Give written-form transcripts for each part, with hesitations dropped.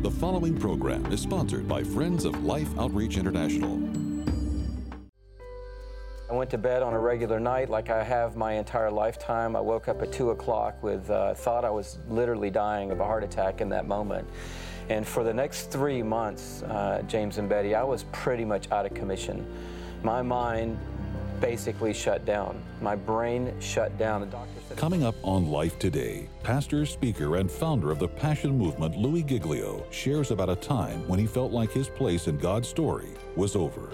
The following program is sponsored by Friends of Life Outreach International. I went to bed on a regular night like I have my entire lifetime. I woke up at 2 o'clock with thought I was literally dying of a heart attack in that moment. And for the next 3 months, James and Betty, I was pretty much out of commission. My mind basically shut down. My brain shut down. The doctor said, Coming up on Life Today, pastor, speaker, and founder of the Passion Movement, Louis Giglio, shares about a time when he felt like his place in God's story was over.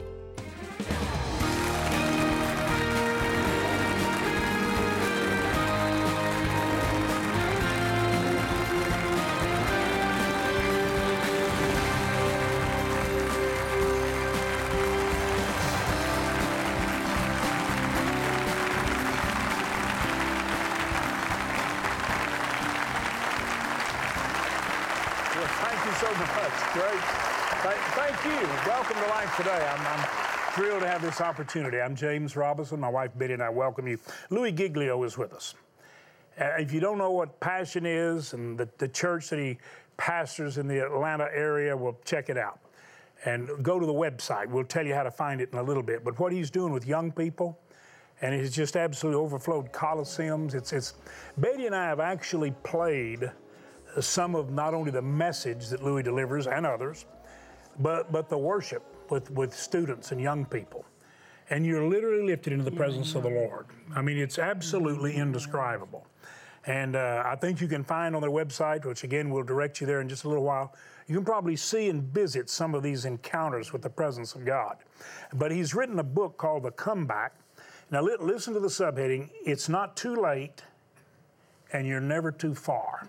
Thank you so much. Great. Thank you. Welcome to Life Today. I'm thrilled to have this opportunity. I'm James Robinson. My wife Betty and I welcome you. Louis Giglio is with us. If you don't know what Passion is and the church that he pastors in the Atlanta area, well, check it out. And go to the website. We'll tell you how to find it in a little bit. But what he's doing with young people, and it's just absolutely overflowed coliseums. It's Betty and I have actually played some of not only the message that Louis delivers and others, but the worship with students and young people. And you're literally lifted into the presence of the Lord. I mean, it's absolutely indescribable. And I think you can find on their website, which again, we'll direct you there in just a little while, you can probably see and visit some of these encounters with the presence of God. But he's written a book called The Comeback. Now listen to the subheading, It's Not Too Late and You're Never Too Far.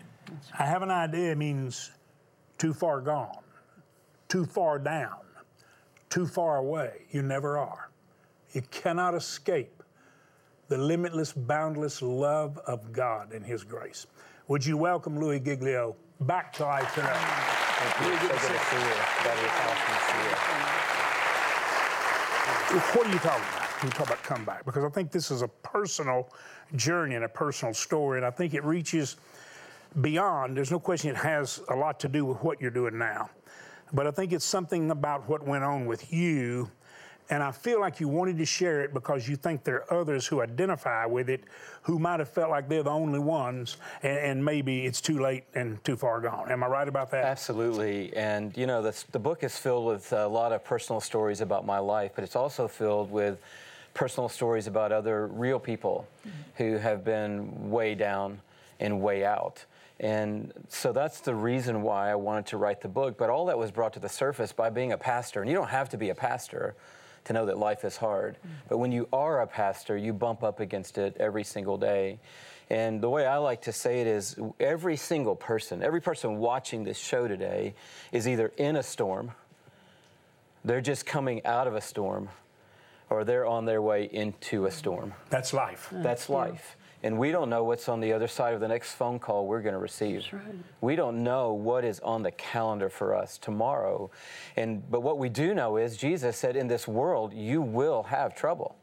I have an idea means too far gone, too far down, too far away. You never are. You cannot escape the limitless, boundless love of God and His grace. Would you welcome Louis Giglio back to Life Today? Thank you. So good to see you. Betty, it's awesome to see you. What are you talking about? You talk about comeback, because I think this is a personal journey and a personal story, and I think it reaches beyond. There's no question it has a lot to do with what you're doing now. But I think it's something about what went on with you, and I feel like you wanted to share it because you think there are others who identify with it who might have felt like they're the only ones, and maybe it's too late and too far gone. Am I right about that? Absolutely. And, you know, the book is filled with a lot of personal stories about my life, but it's also filled with personal stories about other real people who have been way down and way out. And so that's the reason why I wanted to write the book. But all that was brought to the surface by being a pastor. And you don't have to be a pastor to know that life is hard. But when you are a pastor, you bump up against it every single day. And the way I like to say it is every single person, every person watching this show today is either in a storm, they're just coming out of a storm, or they're on their way into a storm. That's life. That's life. And we don't know what's on the other side of the next phone call we're going to receive. That's right. We don't know what is on the calendar for us tomorrow. But what we do know is Jesus said, in this world, you will have trouble.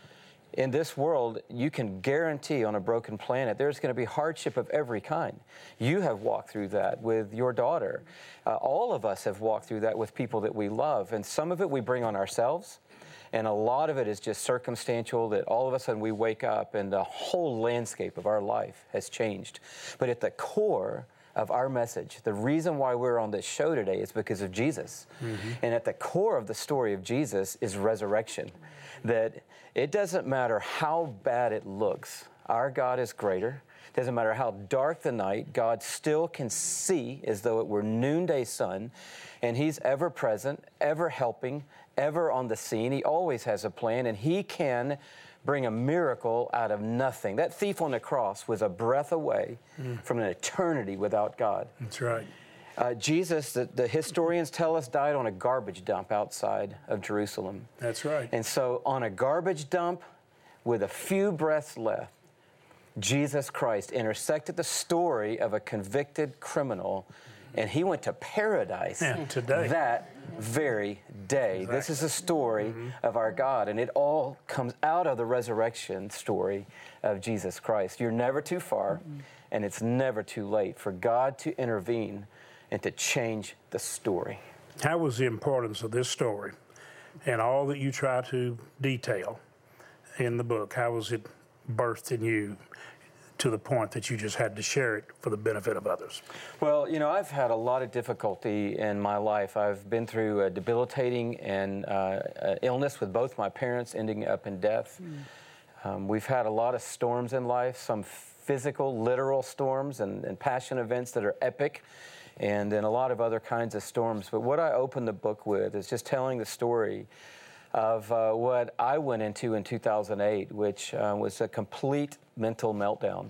In this world, you can guarantee on a broken planet, there's going to be hardship of every kind. You have walked through that with your daughter. All of us have walked through that with people that we love. And some of it we bring on ourselves. And a lot of it is just circumstantial, that all of a sudden we wake up and the whole landscape of our life has changed. But at the core of our message, the reason why we're on this show today is because of Jesus. And at the core of the story of Jesus is resurrection. That it doesn't matter how bad it looks, our God is greater. It doesn't matter how dark the night, God still can see as though it were noonday sun. And He's ever present, ever helping, ever on the scene. He always has a plan, and He can bring a miracle out of nothing. That thief on the cross was a breath away from an eternity without God. That's right. Jesus, the historians tell us, died on a garbage dump outside of Jerusalem. That's right. And so on a garbage dump with a few breaths left, Jesus Christ intersected the story of a convicted criminal, and He went to paradise today. That very day. Exactly. This is a story of our God, and it all comes out of the resurrection story of Jesus Christ. You're never too far, and it's never too late for God to intervene and to change the story. How was the importance of this story and all that you try to detail in the book? How was it birthed in you to the point that you just had to share it for the benefit of others? Well, I've had a lot of difficulty in my life. I've been through a debilitating and illness with both my parents ending up in death. We've had a lot of storms in life, some physical, literal storms and passion events that are epic, and then a lot of other kinds of storms. But what I open the book with is just telling the story of what I went into in 2008, which was a complete mental meltdown.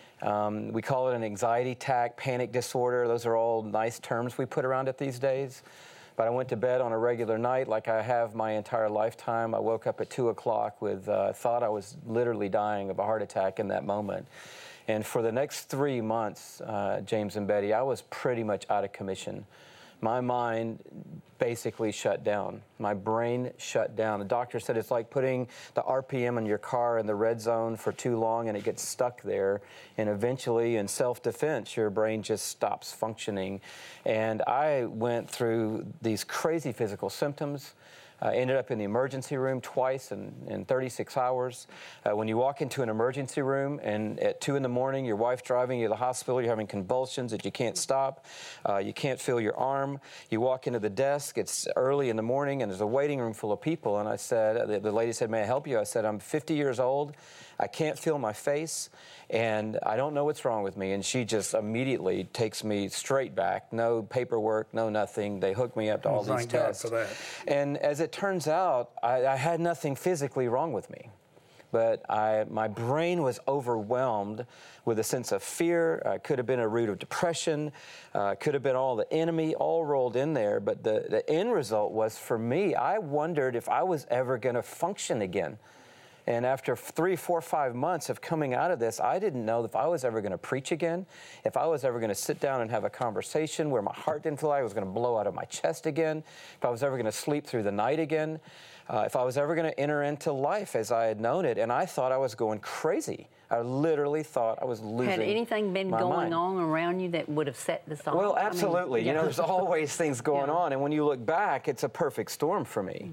We call it an anxiety attack, panic disorder. Those are all nice terms we put around it these days. But I went to bed on a regular night like I have my entire lifetime. I woke up at 2 o'clock with, thought I was literally dying of a heart attack in that moment. And for the next 3 months, James and Betty, I was pretty much out of commission. My mind basically shut down. My brain shut down. The doctor said it's like putting the RPM in your car in the red zone for too long and it gets stuck there. And eventually, in self-defense, your brain just stops functioning. And I went through these crazy physical symptoms. Ended up in the emergency room twice in 36 hours. When you walk into an emergency room and at 2 in the morning, your wife driving you to the hospital, you're having convulsions that you can't stop. You can't feel your arm. You walk into the desk, it's early in the morning, and there's a waiting room full of people. And I said, the lady said, "May I help you?" I said, "I'm 50 years old. I can't feel my face, and I don't know what's wrong with me." And she just immediately takes me straight back. No paperwork, no nothing. They hook me up to all these tests. Thank God for that. And as it turns out, I had nothing physically wrong with me. But my brain was overwhelmed with a sense of fear. Could have been a root of depression. Could have been all the enemy all rolled in there. But the end result was, for me, I wondered if I was ever going to function again. And after 3, 4, 5 months of coming out of this, I didn't know if I was ever going to preach again, if I was ever going to sit down and have a conversation where my heart didn't feel like it was going to blow out of my chest again, if I was ever going to sleep through the night again, if I was ever going to enter into life as I had known it. And I thought I was going crazy. I literally thought I was losing my mind. Had anything been going on around you that would have set this off? Well, absolutely. There's always things going on. And when you look back, it's a perfect storm for me.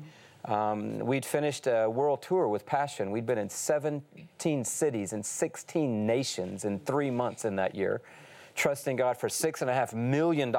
We'd finished a world tour with Passion. We'd been in 17 cities and 16 nations in 3 months in that year, trusting God for $6.5 million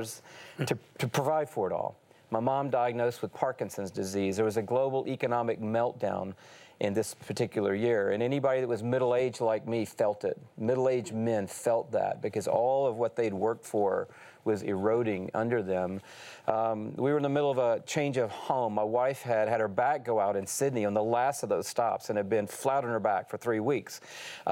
to provide for it all. My mom diagnosed with Parkinson's disease. There was a global economic meltdown in this particular year. And anybody that was middle-aged like me felt it. Middle-aged men felt that because all of what they'd worked for was eroding under them. We were in the middle of a change of home. My wife had her back go out in Sydney on the last of those stops and had been flat on her back for 3 weeks.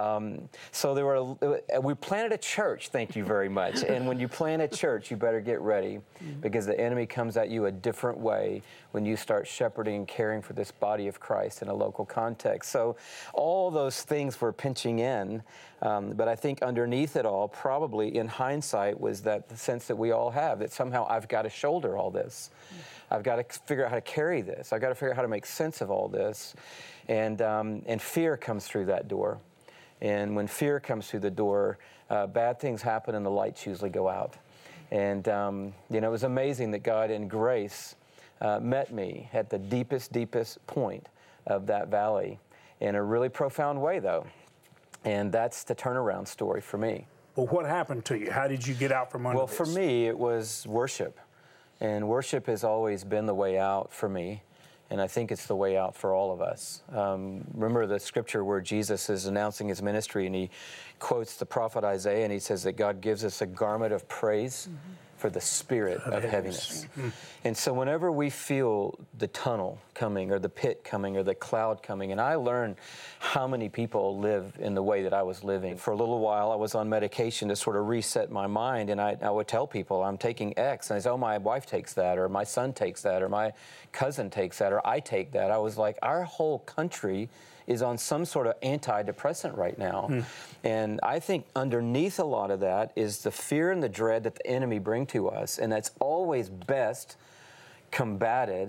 So we planted a church, thank you very much. And when you plant a church, you better get ready because the enemy comes at you a different way when you start shepherding and caring for this body of Christ in a local context. So all those things were pinching in. But I think underneath it all, probably in hindsight, was that the sense that we all have, that somehow I've got to shoulder all this. I've got to figure out how to carry this. I've got to figure out how to make sense of all this. And fear comes through that door. And when fear comes through the door, bad things happen and the lights usually go out. And, it was amazing that God in grace met me at the deepest point of that valley in a really profound way, though. And that's the turnaround story for me. Well, what happened to you? How did you get out from under this? Well, for me, it was worship. And worship has always been the way out for me. And I think it's the way out for all of us. Remember the scripture where Jesus is announcing his ministry and he quotes the prophet Isaiah and he says that God gives us a garment of praise for the spirit of heaviness. And so whenever we feel the tunnel coming or the pit coming or the cloud coming, and I learned how many people live in the way that I was living. For a little while, I was on medication to sort of reset my mind, and I would tell people, I'm taking X, and they say, oh, my wife takes that, or my son takes that, or my cousin takes that, or I take that. I was like, our whole country is on some sort of antidepressant right now. And I think underneath a lot of that is the fear and the dread that the enemy bring to us, and that's always best combated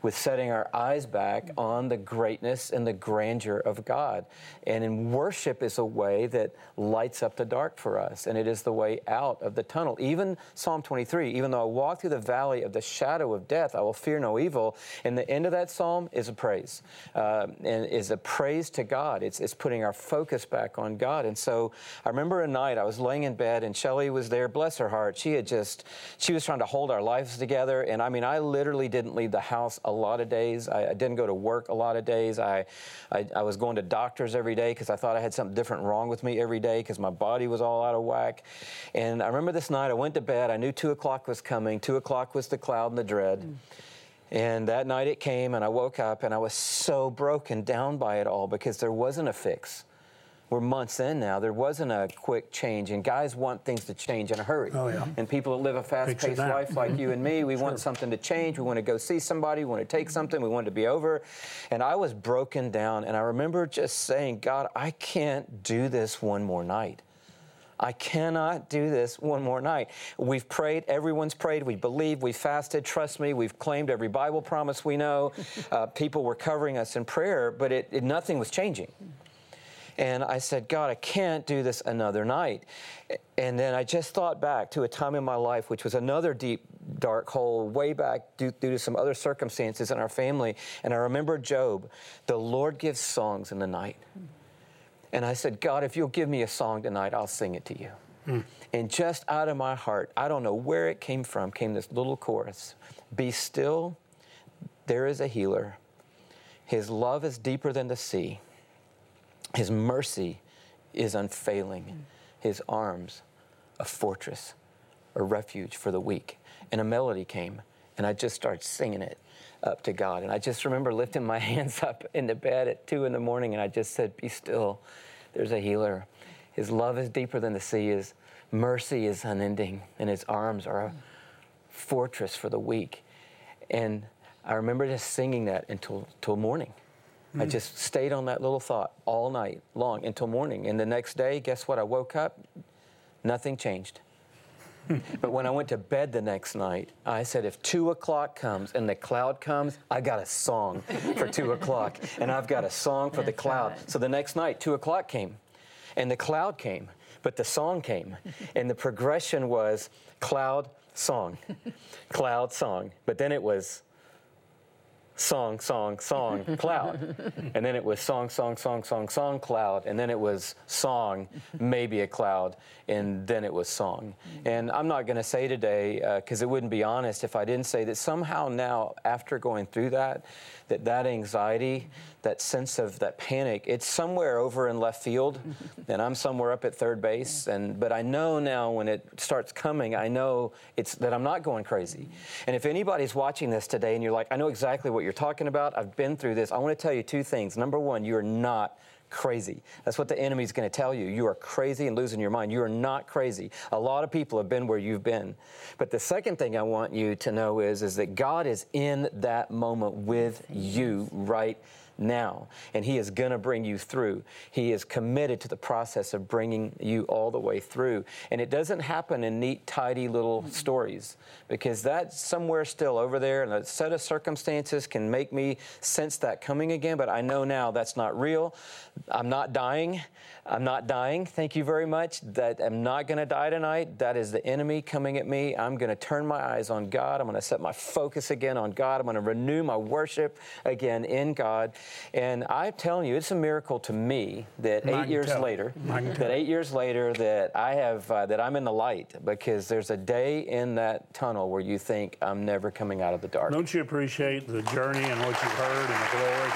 with setting our eyes back on the greatness and the grandeur of God. And in worship is a way that lights up the dark for us, and it is the way out of the tunnel. Even Psalm 23, even though I walk through the valley of the shadow of death, I will fear no evil. And the end of that psalm is a praise, and is a praise to God. It's putting our focus back on God. And so I remember a night I was laying in bed, and Shelley was there, bless her heart. She was trying to hold our lives together. And I mean, I literally didn't leave the house a lot of days. I didn't go to work a lot of days. I was going to doctors every day because I thought I had something different wrong with me every day because my body was all out of whack. And I remember this night I went to bed. I knew 2 o'clock was coming. 2 o'clock was the cloud and the dread. And that night it came, and I woke up, and I was so broken down by it all because there wasn't a fix. We're months in now. There wasn't a quick change, and guys want things to change in a hurry. Oh, yeah. And people that live a fast-paced life like you and me, we want something to change. We want to go see somebody. We want to take something. We want it to be over. And I was broken down, and I remember just saying, God, I can't do this one more night. I cannot do this one more night. We've prayed. Everyone's prayed. We believe. We fasted. Trust me, we've claimed every Bible promise we know. People were covering us in prayer, but nothing was changing. And I said, God, I can't do this another night. And then I just thought back to a time in my life, which was another deep, dark hole way back due to some other circumstances in our family. And I remember Job, the Lord gives songs in the night. And I said, God, if you'll give me a song tonight, I'll sing it to you. And just out of my heart, I don't know where it came from, came this little chorus. Be still, there is a healer. His love is deeper than the sea. His mercy is unfailing. His arms, a fortress, a refuge for the weak. And a melody came, and I just started singing it up to God. And I just remember lifting my hands up in the bed at 2 a.m, and I just said, be still, there's a healer. His love is deeper than the sea. His mercy is unending, and his arms are a fortress for the weak. And I remember just singing that until morning. I just stayed on that little thought all night long until morning. And the next day, guess what? I woke up, nothing changed. But when I went to bed the next night, I said, if 2 o'clock comes and the cloud comes, I got a song for 2 o'clock. And I've got a song for the cloud. Right. So the next night, 2 o'clock came, and the cloud came, but the song came. And the progression was cloud, song, cloud, song. But then it was song, song, song, cloud. And then it was song, song, song, song, song, cloud. And then it was song, maybe a cloud. And then it was song. And I'm not going to say today, because it wouldn't be honest if I didn't say that somehow now, after going through that anxiety, that sense of that panic, it's somewhere over in left field, and I'm somewhere up at third base. But I know now when it starts coming, I know it's that I'm not going crazy. And if anybody's watching this today and you're like, I know exactly what you're talking about, I've been through this, I want to tell you 2 things. Number one, you're not crazy. That's what the enemy's going to tell you. You are crazy and losing your mind. You are not crazy. A lot of people have been where you've been. But the second thing I want you to know is that God is in that moment with you right now, and he is going to bring you through. He is committed to the process of bringing you all the way through. And it doesn't happen in neat, tidy little stories, because that's somewhere still over there, and a set of circumstances can make me sense that coming again, but I know now that's not real. I'm not dying. I'm not dying. Thank you very much. That I'm not going to die tonight. That is the enemy coming at me. I'm going to turn my eyes on God. I'm going to set my focus again on God. I'm going to renew my worship again in God. And I'm telling you, it's a miracle to me that 8 years later, that I have, that I'm in the light, because there's a day in that tunnel where you think I'm never coming out of the dark. Don't you appreciate the journey and what you've heard and the glory?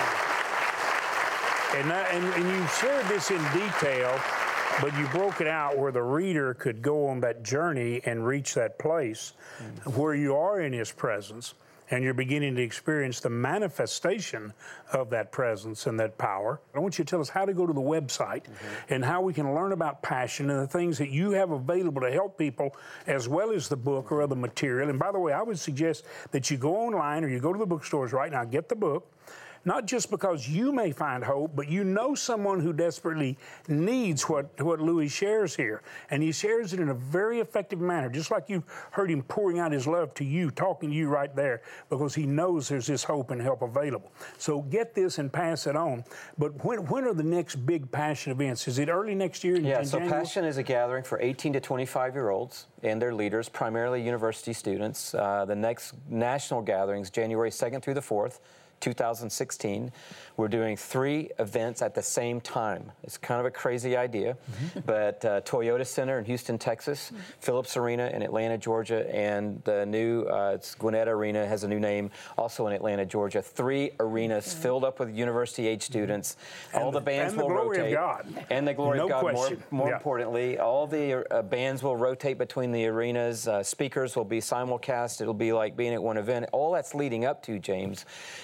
And you shared this in detail, but you broke it out where the reader could go on that journey and reach that place where you are in his presence, and you're beginning to experience the manifestation of that presence and that power. I want you to tell us how to go to the website and how we can learn about Passion and the things that you have available to help people, as well as the book or other material. And by the way, I would suggest that you go online or you go to the bookstores right now, get the book, not just because you may find hope, but you know someone who desperately needs what Louis shares here. And he shares it in a very effective manner, just like you've heard him pouring out his love to you, talking to you right there, because he knows there's this hope and help available. So get this and pass it on. But when are the next big Passion events? Is it early next year? Yeah, so Passion is a gathering for 18 to 25-year-olds and their leaders, primarily university students. The next national gathering is January 2nd through the 4th. 2016. We're doing 3 events at the same time. It's kind of a crazy idea, but Toyota Center in Houston, Texas, Phillips Arena in Atlanta, Georgia, and the new it's Gwinnett Arena, has a new name, also in Atlanta, Georgia. 3 arenas filled up with university-age students. All the bands will rotate. And the glory of God. More importantly, all the bands will rotate between the arenas. Speakers will be simulcast. It'll be like being at one event. All that's leading up to, James,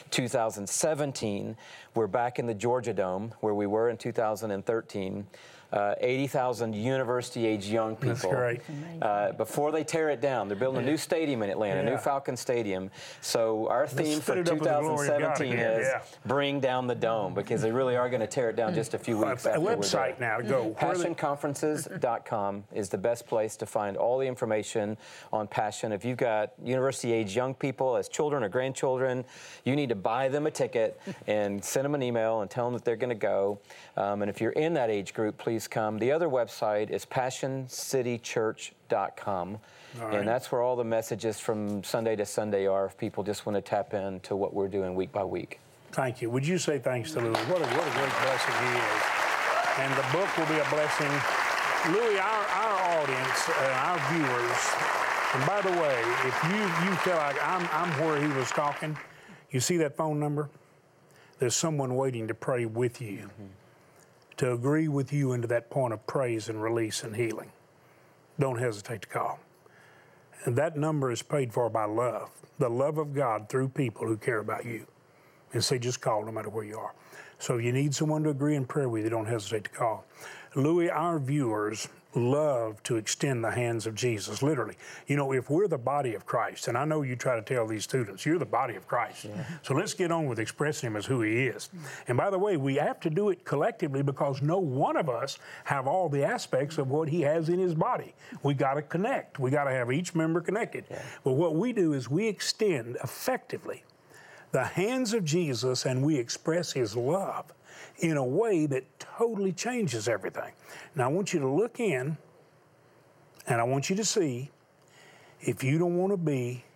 2017, we're back in the Georgia Dome, where we were in 2013. 80,000 university-age young people. That's great. Before they tear it down, they're building a new stadium in Atlanta, a new Falcon Stadium. So our theme for 2017 is bring down the dome, because they really are going to tear it down just a few weeks after we're website now to go. PassionConferences.com is the best place to find all the information on Passion. If you've got university-age young people as children or grandchildren, you need to buy them a ticket and send them an email and tell them that they're going to go. And if you're in that age group, please come. The other website is PassionCityChurch.com, and that's where all the messages from Sunday to Sunday are, if people just want to tap into what we're doing week by week. Thank you. Would you say thanks to Louis? What a great blessing he is. And the book will be a blessing. Louis, our audience, our viewers, and by the way, if you feel like I'm where he was talking, you see that phone number? There's someone waiting to pray with you. To agree with you into that point of praise and release and healing. Don't hesitate to call. And that number is paid for by love, the love of God through people who care about you. And say, just call no matter where you are. So if you need someone to agree in prayer with you, don't hesitate to call. Louis, our viewers love to extend the hands of Jesus, literally. You know, if we're the body of Christ, and I know you try to tell these students, you're the body of Christ. So let's get on with expressing him as who he is. And by the way, we have to do it collectively, because no one of us have all the aspects of what he has in his body. We got to connect. We got to have each member connected. But what we do is we extend effectively the hands of Jesus, and we express his love in a way that totally changes everything. Now, I want you to look in, and I want you to see if you don't want to be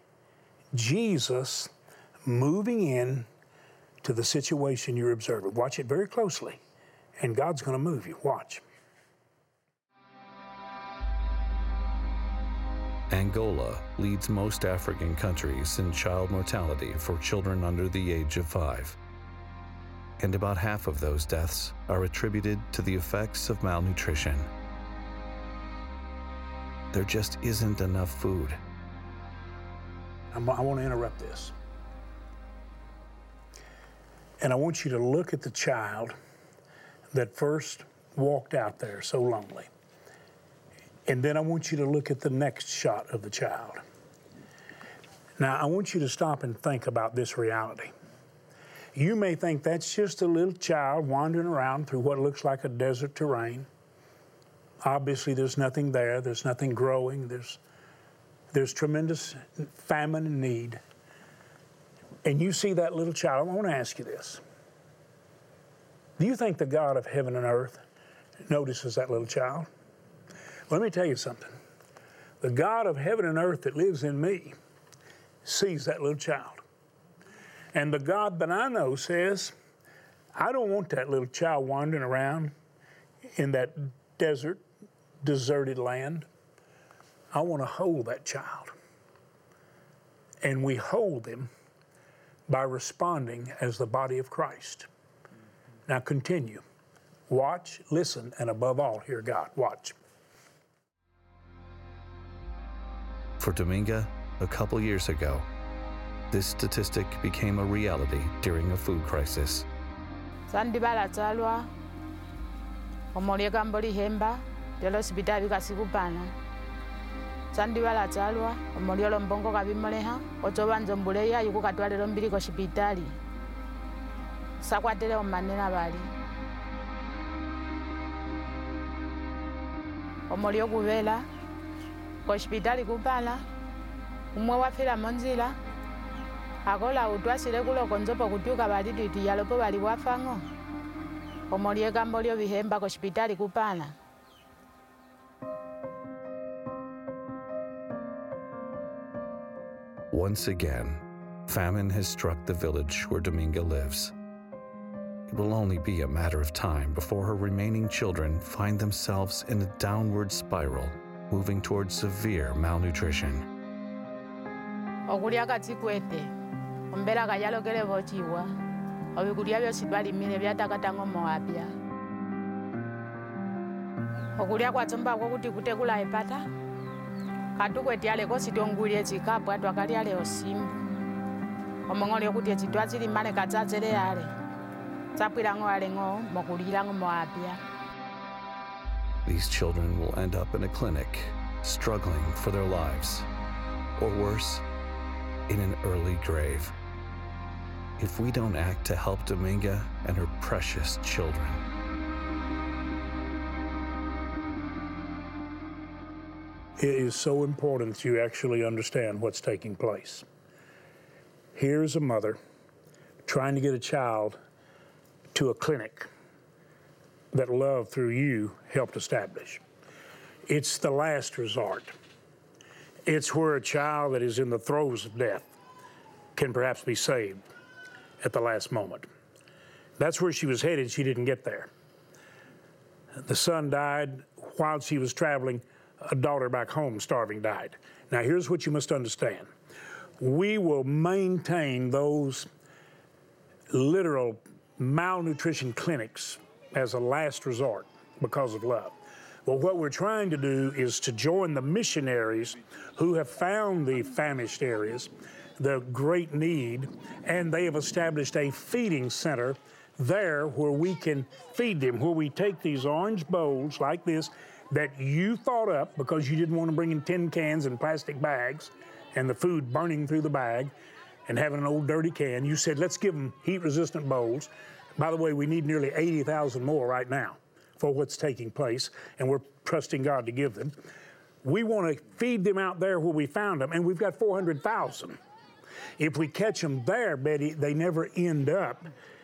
Jesus moving in to the situation you're observing. Watch it very closely, and God's going to move you. Watch. Angola leads most African countries in child mortality for children under the age of 5. And about half of those deaths are attributed to the effects of malnutrition. There just isn't enough food. I want to interrupt this. And I want you to look at the child that first walked out there so lonely. And then I want you to look at the next shot of the child. Now, I want you to stop and think about this reality. You may think that's just a little child wandering around through what looks like a desert terrain. Obviously, there's nothing there. There's nothing growing. There's tremendous famine and need. And you see that little child. I want to ask you this. Do you think the God of heaven and earth notices that little child? Let me tell you something. The God of heaven and earth that lives in me sees that little child. And the God that I know says, I don't want that little child wandering around in that desert, deserted land. I want to hold that child. And we hold him by responding as the body of Christ. Now continue. Watch, listen, and above all, hear God. Watch. For Dominga, a couple years ago, this statistic became a reality during a food crisis. Sandibala talwa, omolia gamboli hemba, delo sibitabi kasikupana. Sandibala talwa, omolia lombongo kabimoleha, otobanzo mbuleya yuko katwale lombili ko sibitali. sakwatile omanena bali omulio okubela kospitali kupala umwe wafila monzila akola utwasile kuloko nzopo kutyuka bali twiti yalopo bali wafang'o omulio ekambo lyo bihemba kospitali kupala. Once again, famine has struck the village where Dominga lives. It will only be a matter of time before her remaining children find themselves in a downward spiral, moving towards severe malnutrition. Okulya katsikwete ombela kayalokele bochiwa obikulya byosi twalimile byatakatanga omoapya okulya kwatsomba kuti kutekula epata katukwete aleko sitongulye tsikapu atwakalyale osimbu omong'olyo kuti etsitwa tsilimane katsatsele ale tsapwilang'o aleng'o mokulilang'o moapya. These children will end up in a clinic, struggling for their lives, or worse, in an early grave, if we don't act to help Dominga and her precious children. It is so important that you actually understand what's taking place. Here's a mother trying to get a child to a clinic that love through you helped establish. It's the last resort. It's where a child that is in the throes of death can perhaps be saved at the last moment. That's where she was headed. She didn't get there. The son died while she was traveling. A daughter back home, starving, died. Now, here's what you must understand. We will maintain those literal malnutrition clinics as a last resort because of love. Well, what we're trying to do is to join the missionaries who have found the famished areas, the great need, and they have established a feeding center there where we can feed them, where we take these orange bowls like this that you thought up because you didn't want to bring in tin cans and plastic bags and the food burning through the bag and having an old dirty can. You said, let's give them heat-resistant bowls. By the way, we need nearly 80,000 more right now for what's taking place, and we're trusting God to give them. We want to feed them out there where we found them, and we've got 400,000. If we catch them there, Betty, they never end up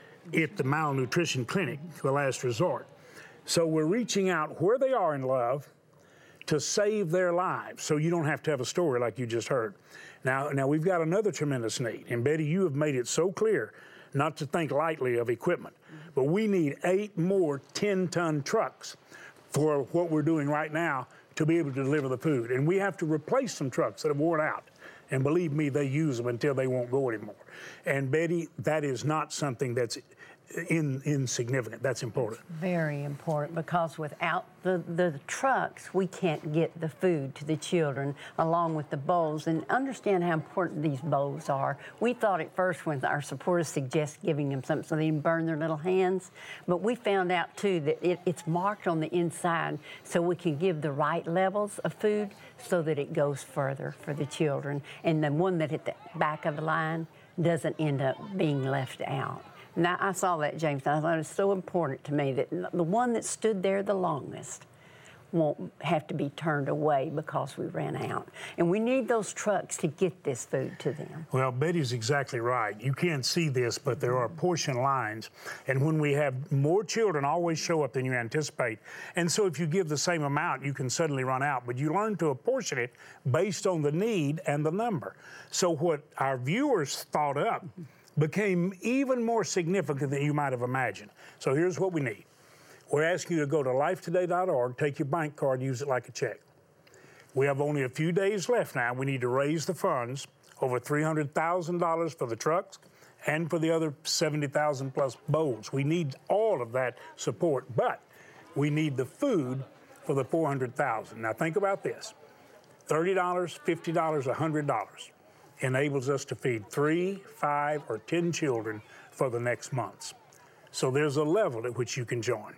at the malnutrition clinic, the last resort. So we're reaching out where they are in love to save their lives, so you don't have to have a story like you just heard. Now we've got another tremendous need, and Betty, you have made it so clear not to think lightly of equipment, but we need 8 more 10-ton trucks for what we're doing right now to be able to deliver the food. And we have to replace some trucks that have worn out. And believe me, they use them until they won't go anymore. And Betty, that is not something that's insignificant. That's important. Very important, because without the trucks, we can't get the food to the children along with the bowls. And understand how important these bowls are. We thought at first when our supporters suggest giving them something so they can burn their little hands, but we found out too that it's marked on the inside so we can give the right levels of food so that it goes further for the children. And the one that at the back of the line doesn't end up being left out. Now, I saw that, James, and I thought it was so important to me that the one that stood there the longest won't have to be turned away because we ran out. And we need those trucks to get this food to them. Well, Betty's exactly right. You can't see this, but there are portion lines. And when we have more children always show up than you anticipate. And so if you give the same amount, you can suddenly run out. But you learn to apportion it based on the need and the number. So what our viewers thought up became even more significant than you might have imagined. So here's what we need. We're asking you to go to lifetoday.org, take your bank card, use it like a check. We have only a few days left now. We need to raise the funds, over $300,000 for the trucks and for the other 70,000 plus bowls. We need all of that support, but we need the food for the 400,000. Now think about this. $30, $50, $100 enables us to feed 3, 5, or 10 children for the next months. So there's a level at which you can join.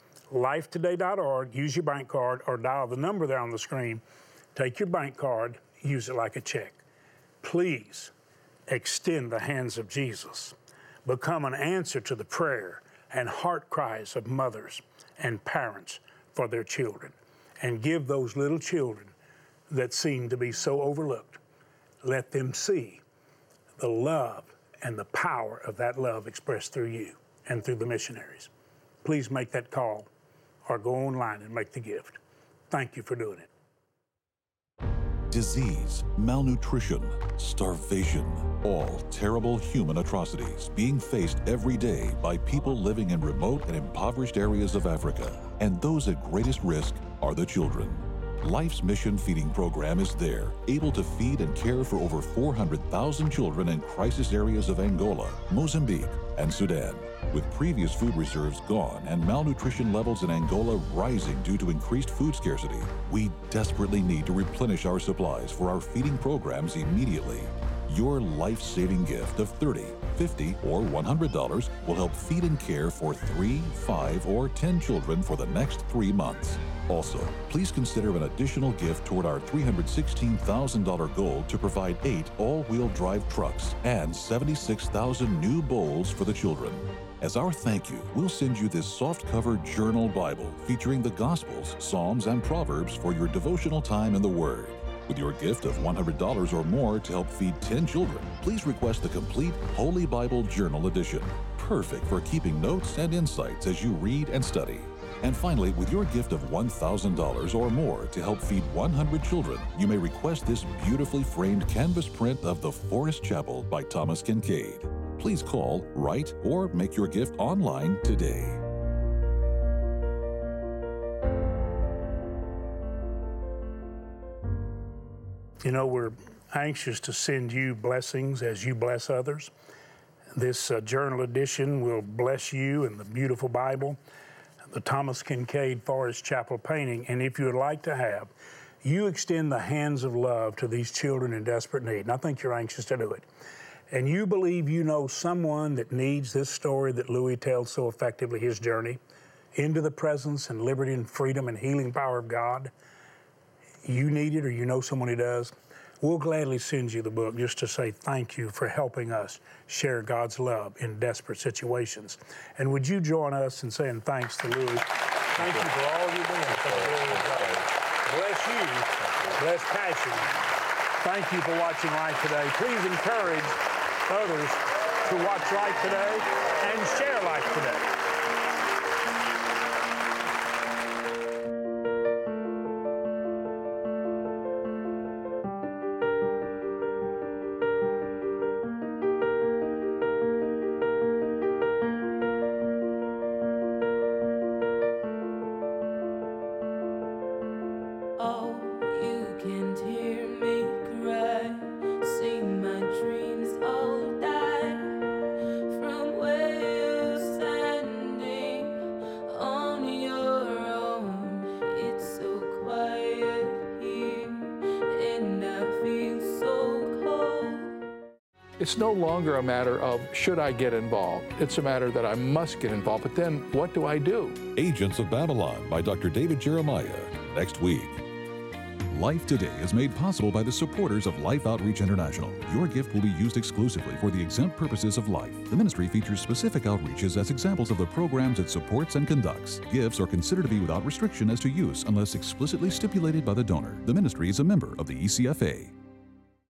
Lifetoday.org, use your bank card, or dial the number there on the screen. Take your bank card, use it like a check. Please extend the hands of Jesus become an answer to the prayer and heart cries of mothers and parents for their children, and give those little children that seem to be so overlooked, let them see the love and the power of that love expressed through you and through the missionaries. Please make that call or go online and make the gift. Thank you for doing it. Disease, malnutrition, starvation, all terrible human atrocities being faced every day by people living in remote and impoverished areas of Africa. And those at greatest risk are the children. Life's Mission Feeding Program is there, able to feed and care for over 400,000 children in crisis areas of Angola, Mozambique, and Sudan. With previous food reserves gone and malnutrition levels in Angola rising due to increased food scarcity, we desperately need to replenish our supplies for our feeding programs immediately. Your life-saving gift of $30, $50, or $100 will help feed and care for 3, 5, or 10 children for the next 3 months. Also, please consider an additional gift toward our $316,000 goal to provide 8 all-wheel drive trucks and 76,000 new bowls for the children. As our thank you, we'll send you this soft-cover journal Bible featuring the Gospels, Psalms, and Proverbs for your devotional time in the Word. With your gift of $100 or more to help feed 10 children, please request the complete Holy Bible Journal Edition, perfect for keeping notes and insights as you read and study. And finally, with your gift of $1,000 or more to help feed 100 children, you may request this beautifully framed canvas print of The Forest Chapel by Thomas Kincaid. Please call, write, or make your gift online today. You know, we're anxious to send you blessings as you bless others. This journal edition will bless you in the beautiful Bible, the Thomas Kincaid Forest Chapel painting, and if you would like to have, you extend the hands of love to these children in desperate need, and I think you're anxious to do it. And you believe you know someone that needs this story that Louis tells so effectively, his journey into the presence and liberty and freedom and healing power of God. You need it, or you know someone who does. We'll gladly send you the book just to say thank you for helping us share God's love in desperate situations. And would you join us in saying thanks to Louis? Thank you for all you've done for the glory of God. Bless you. Bless Passion. Thank you for watching Life Today. Please encourage others to watch Life Today and share Life Today. It's no longer a matter of should I get involved. It's a matter that I must get involved. But then what do I do? Agents of Babylon by Dr. David Jeremiah, next week. Life Today is made possible by the supporters of Life Outreach International. Your gift will be used exclusively for the exempt purposes of life. The ministry features specific outreaches as examples of the programs it supports and conducts. Gifts are considered to be without restriction as to use unless explicitly stipulated by the donor. The ministry is a member of the ECFA.